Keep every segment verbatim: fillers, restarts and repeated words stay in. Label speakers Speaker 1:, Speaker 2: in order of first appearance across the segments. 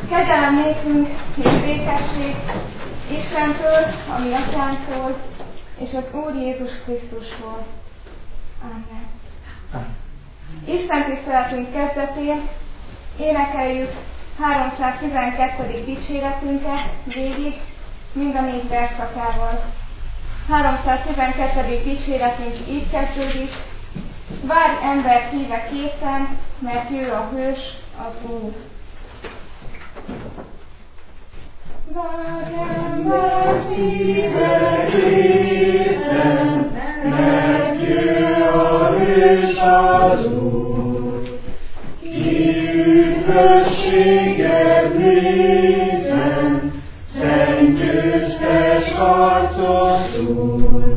Speaker 1: Kegyelem nékünk és békesség Istentől, a mi Atyánktól, és az Úr Jézus Krisztusból. Amen. Isten tiszteletünk kezdetén énekeljük háromszáztizenkettedik dicséretünket végig, mind a négy versszakával. háromszáztizenkettedik dicséretünk így kezdődik: várj ember híve készen, mert ő a hős, az Úr. Várj ember híve készen, mert ő a hős, az Úr. Ki üdvösséget nézzen, szent győztes harcos Úr.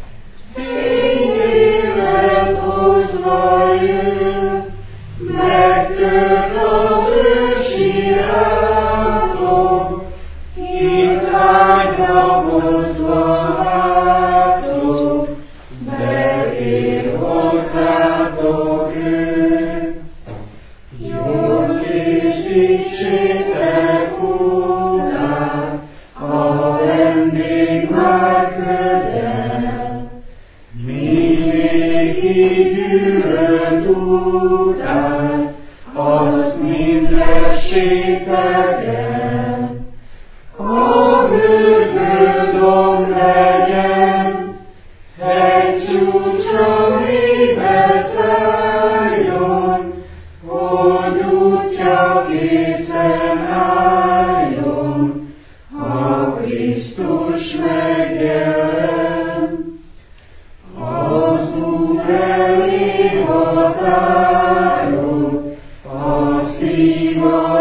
Speaker 1: Fényévet hozva jön, megtört az ősi átok, itt ágyra hozva hátok, beér hozzátok ő. Jól készítsétek után, a vendég már közel. Mindig gyűlölt után, azt mind vessétek el. A bőrgöldom legyen, egy csúcsra mélybe szálljon, hogy útja készen álljon, ha Krisztus megjelen. Az Úr elé határok, a szív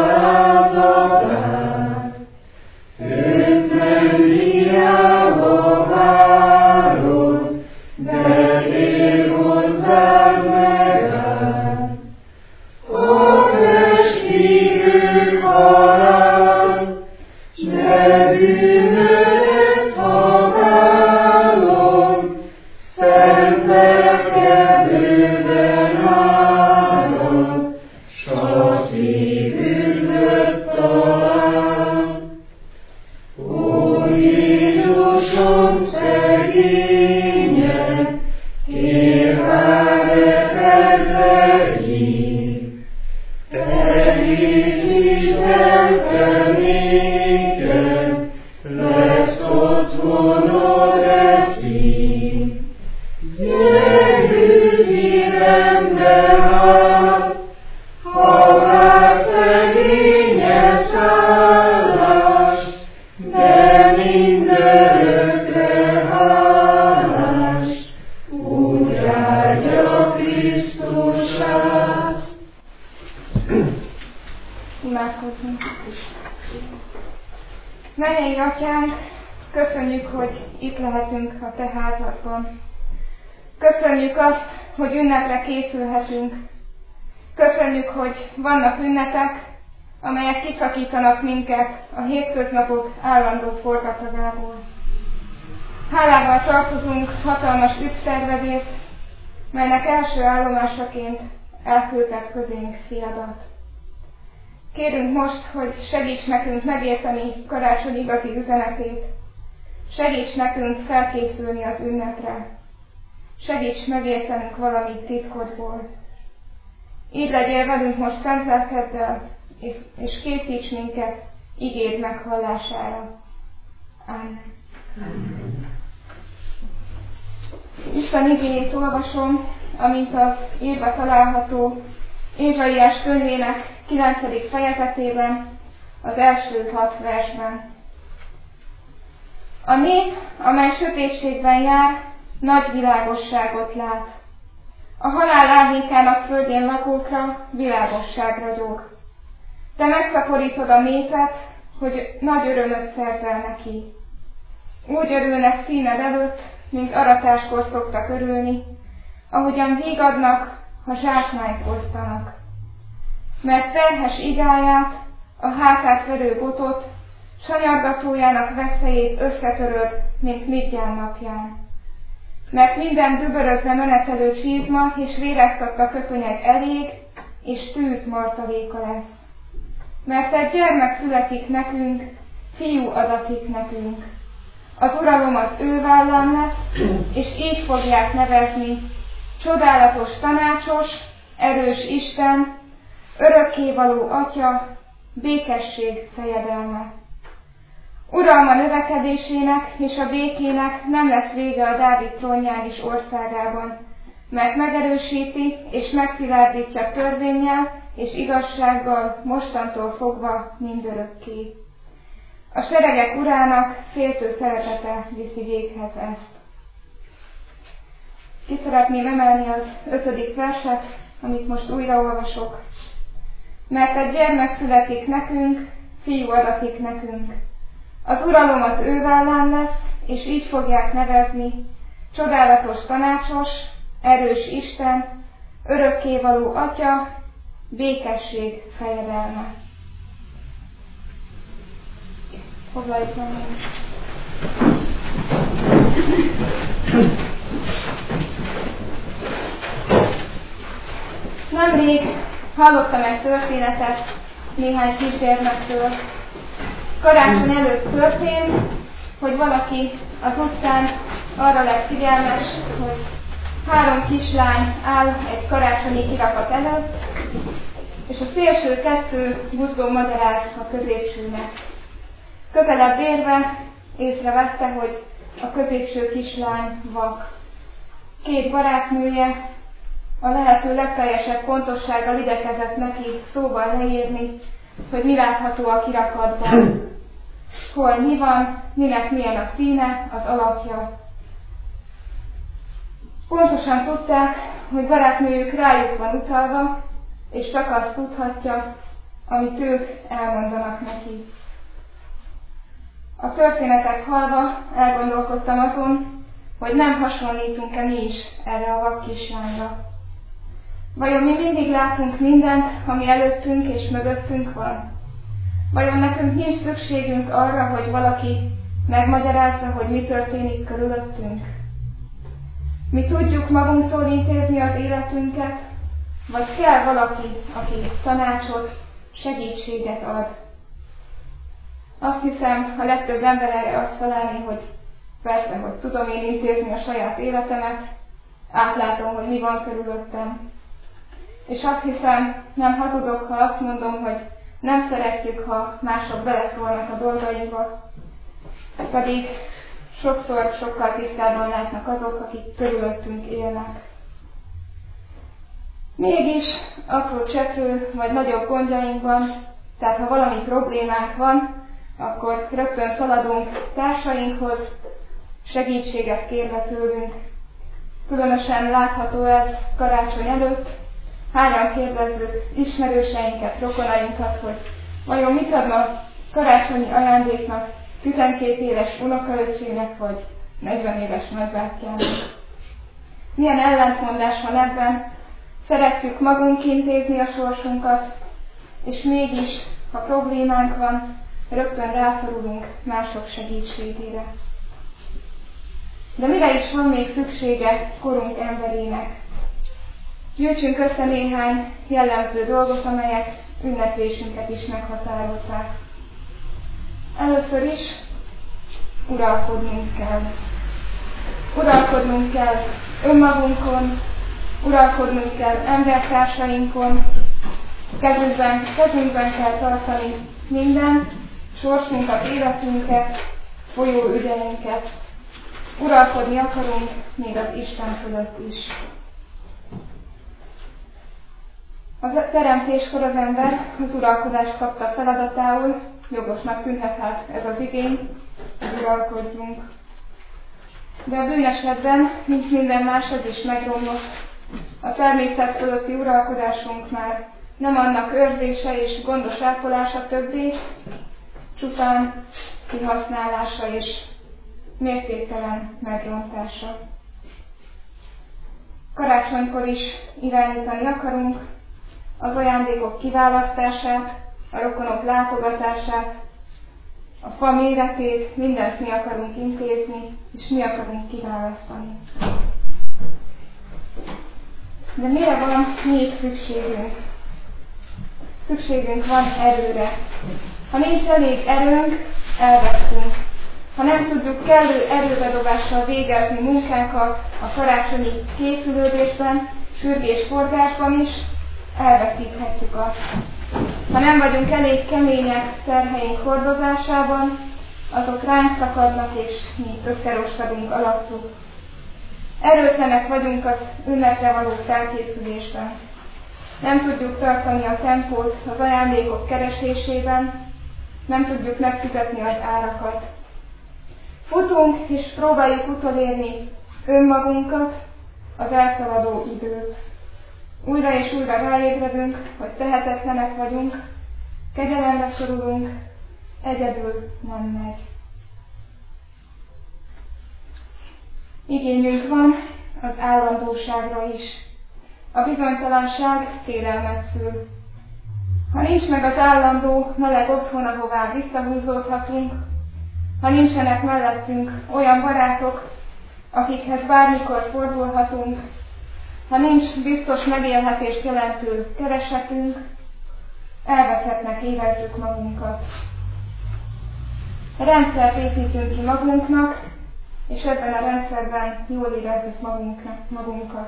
Speaker 1: alázatát, őt nem hiába várod, de ér hozzád megáll. A testvérük halál, de bűnödet haválod, szent lelkedőben állod, s a szívüdvöt talál. Ó Jézusom szegények, érvárekedve hív, te Jézus te néked, lesz otthonod e szív. Gyerünk szívembe áll, ha vár szegénye szállás, de mindörökre hálás, úgy áldja Krisztusát. Imádkozzunk! Mennyei Atyánk, köszönjük, hogy itt lehetünk a Te házadban. Köszönjük azt, hogy ünnepre készülhetünk. Köszönjük, hogy vannak ünnepek, amelyek kiszakítanak minket a hétköznapok állandó forgatagából. Hálával tartozunk hatalmas ügyszervezést, melynek első állomásaként elküldtek közénk fiadat. Kérünk most, hogy segíts nekünk megérteni karácsony igazi üzenetét, segíts nekünk felkészülni az ünnepre, segíts megértenünk valamit titkodból. Így legyél velünk most szent lelkeddel, és, és készíts minket igéd meghallására. Amen. Amen. Isten igéjét olvasom, amint az írva található Ézsaiás könyvének kilencedik fejezetében, az első hat versben. A nép, amely sötétségben jár, nagy világosságot lát. A halál árnyékának földjén lakókra világosság ragyog. Te megszaporítod a népet, hogy nagy örömöt szerzel neki. Úgy örülnek színed előtt, mint aratáskor szoktak örülni, ahogyan vígadnak, ha zsákmányt osztanak. Mert terhes igáját, a hátát verő botot, sanyargatójának veszélyét összetöröd, mint Midján napján. Mert minden dübörögve menetelő csizma és véreztatta köpönyeg elég, és tűz martaléka lesz. mert egy gyermek születik nekünk, fiú adatik nekünk. Az uralom az ő vállán lesz, és így fogják nevezni: Csodálatos Tanácsos, Erős Isten, Örökkévaló Atya, Békesség fejedelme. Uralma növekedésének és a békének nem lesz vége a Dávid trónján és országában, mert megerősíti és megszilárdítja törvénnyel és igazsággal mostantól fogva mindörökké. A seregek urának féltő szeretete viszi véghez ezt. Ki szeretném emelni az ötödik verset, amit most újra olvasok. Mert egy gyermek születik nekünk, fiú adatik nekünk. Az uralom az ő vállán lesz, és így fogják nevezni: Csodálatos Tanácsos, Erős Isten, Örökkévaló Atya, Békesség fejedelme. Foglaljuk meg. Nemrég hallottam egy történetet néhány kisgyermektől. Karácsony előtt történt, hogy valaki az utcán arra lett figyelmes, hogy három kislány áll egy karácsonyi kirakat előtt, és a szélső kettő buzgón magyaráz a középsőnek. Közelebb érve észrevette, hogy a középső kislány vak. Két barátnője a lehető legteljesebb pontossággal igyekezett neki szóval leírni, hogy mi látható a kirakatban, hol mi van, minek milyen a színe, az alakja. Pontosan tudták, hogy barátnőjük rájuk van utalva, és csak azt tudhatja, amit ők elmondanak neki. A történetek hallva elgondolkodtam azon, hogy nem hasonlítunk-e mi is erre a vak kislányra. Vajon mi mindig látunk mindent, ami előttünk és mögöttünk van? Vajon nekünk nincs szükségünk arra, hogy valaki megmagyarázza, hogy mi történik körülöttünk? Mi tudjuk magunktól intézni az életünket, vagy kell valaki, aki tanácsot, segítséget ad? Azt hiszem, a legtöbb ember erre azt találni, hogy persze, hogy tudom én intézni a saját életemet, átlátom, hogy mi van körülöttem. És azt hiszem, nem hazudok, ha azt mondom, hogy nem szeretjük, ha mások beleszólnak a dolgainkba, pedig sokszor sokkal tisztában látnak azok, akik körülöttünk élnek. Mégis apró cseprő vagy nagyobb gondjaink van, tehát ha valami problémánk van, akkor rögtön szaladunk társainkhoz, segítséget kérve tőlünk. Különösen látható ez karácsony előtt. Hányan kérdezzük ismerőseinket, rokonainkat, hogy vajon mit adna karácsonyi ajándéknak tizenkét éves unokaöcsének vagy negyven éves nagybátyjának. Milyen ellentmondás van ebben, szeretjük magunk intézni a sorsunkat, és mégis, ha problémánk van, rögtön rászorulunk mások segítségére. De mire is van még szüksége korunk emberének? Gyűjtsünk össze néhány jellemző dolgot, amelyek ünneplésünket is meghatározzák. Először is uralkodnunk kell. Uralkodnunk kell önmagunkon, uralkodnunk kell embertársainkon, kezünkben, kezünkben kell tartani minden sorsunkat, életünket, folyó ügyeinket. Uralkodni akarunk még az Isten fölött is. A teremtéskor az ember az uralkodást kapta feladatául, jogosnak tűnhet hát ez az igény, hogy uralkodjunk. De a bűnesetben, mint minden más, az is megromlott. A természet fölötti uralkodásunk már nem annak őrzése és gondos ápolása többé, csupán kihasználása és mértéktelen megrontása. Karácsonykor is irányítani akarunk az ajándékok kiválasztását, a rokonok látogatását, a fa méretét, mindent mi akarunk intézni, és mi akarunk kiválasztani. De mire van még szükségünk? szükségünk van erőre. Ha nincs elég erőnk, elvesztünk. Ha nem tudjuk kellő erőbedobással végezni munkánkat a karácsonyi készülődésben, sürgés-forgásban is, elveszíthetjük azt. Ha nem vagyunk elég kemények terheink hordozásában, azok ránk szakadnak, és mi összeroskadunk alattuk. Erőtlenek vagyunk az ünnepre való felkészülésben. Nem tudjuk tartani a tempót az ajándékok keresésében, nem tudjuk megfizetni az árakat. Futunk és próbáljuk utolérni önmagunkat, az elszaladó időt. Újra és újra ráébredünk, hogy tehetetlenek vagyunk, kegyelemre szorulunk, egyedül nem megy. Igényünk van az állandóságra is. A bizonytalanság félelmet szül. Ha nincs meg az állandó meleg otthon, ahová visszahúzódhatunk, ha nincsenek mellettünk olyan barátok, akikhez bármikor fordulhatunk, ha nincs biztos megélhetést jelentő keresetünk, elveszettnek érezzük magunkat. Rendszert építünk ki magunknak, és ebben a rendszerben jól érezzük magunkat.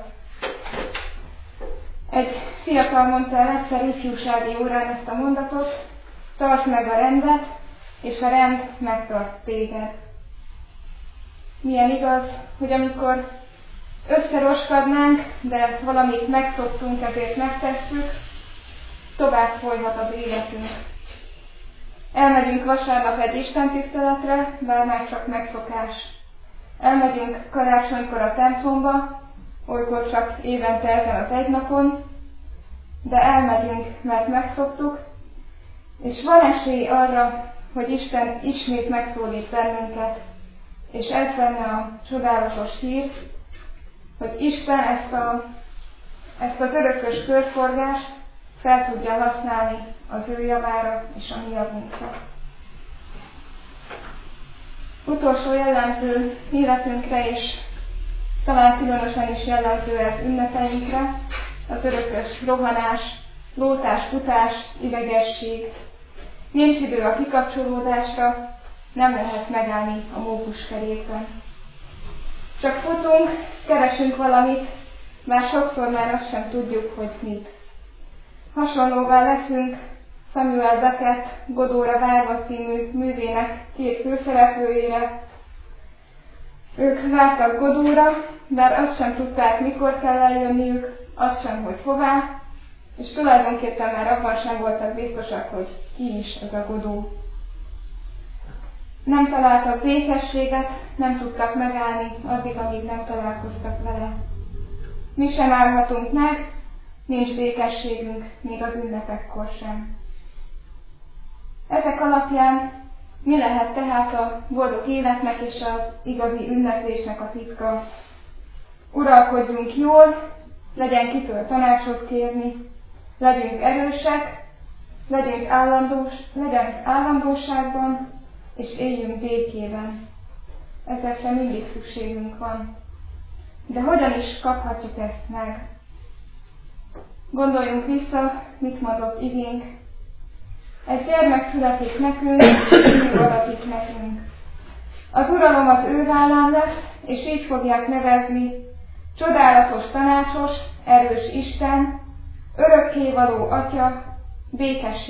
Speaker 1: Egy fiatal mondta el egyszer ifjúsági órán ezt a mondatot: tartsd meg a rendet, és a rend megtart téged. Milyen igaz, hogy amikor összeroskadnánk, de valamit megszoktunk, ezért megtesszük, tovább folyhat az életünk. Elmegyünk vasárnap egy istentiszteletre, bár már csak megszokás. Elmegyünk karácsonykor a templomba, olykor csak évente ezen az egy napon, de elmegyünk, mert megszoktuk, és van esély arra, hogy Isten ismét megszólít bennünket, és ez benne a csodálatos hír, hogy Isten ezt, a, ezt az örökös körforgást fel tudja használni az ő javára és a mi javunkra. Utolsó jellemző életünkre, és talán különösen is jellemző ez ünnepeinkre, az örökös rohanás, lótás, futás, idegesség. Nincs idő a kikapcsolódásra, nem lehet megállni a mókuskerékben. Csak futunk, keresünk valamit, bár sokszor már azt sem tudjuk, hogy mit. Hasonlóvá leszünk Samuel Beckett Godóra várva című művének két főszereplőjére. Ők vártak Godóra, bár azt sem tudták, mikor kell eljönniük, azt sem, hogy hová, és tulajdonképpen már abban sem voltak biztosak, hogy ki is ez a Godó. Nem találtak békességet, nem tudtak megállni addig, amíg nem találkoztak vele. Mi sem állhatunk meg, nincs békességünk, még az ünnepekkor sem. Ezek alapján mi lehet tehát a boldog életnek és az igazi ünneplésnek a titka? Uralkodjunk jól, legyen kitől tanácsot kérni, legyünk erősek, legyünk állandós, legyen állandóságban, és éljünk békében. Ezekre mindig szükségünk van. De hogyan is kaphatjuk ezt meg? Gondoljunk vissza, mit mondott igénk. Egy gyermek születik nekünk, ő adatik nekünk. Az uralom az ő vállán lesz, és így fogják nevezni: csodálatos tanácsos, erős Isten, örökkévaló Atya, békesség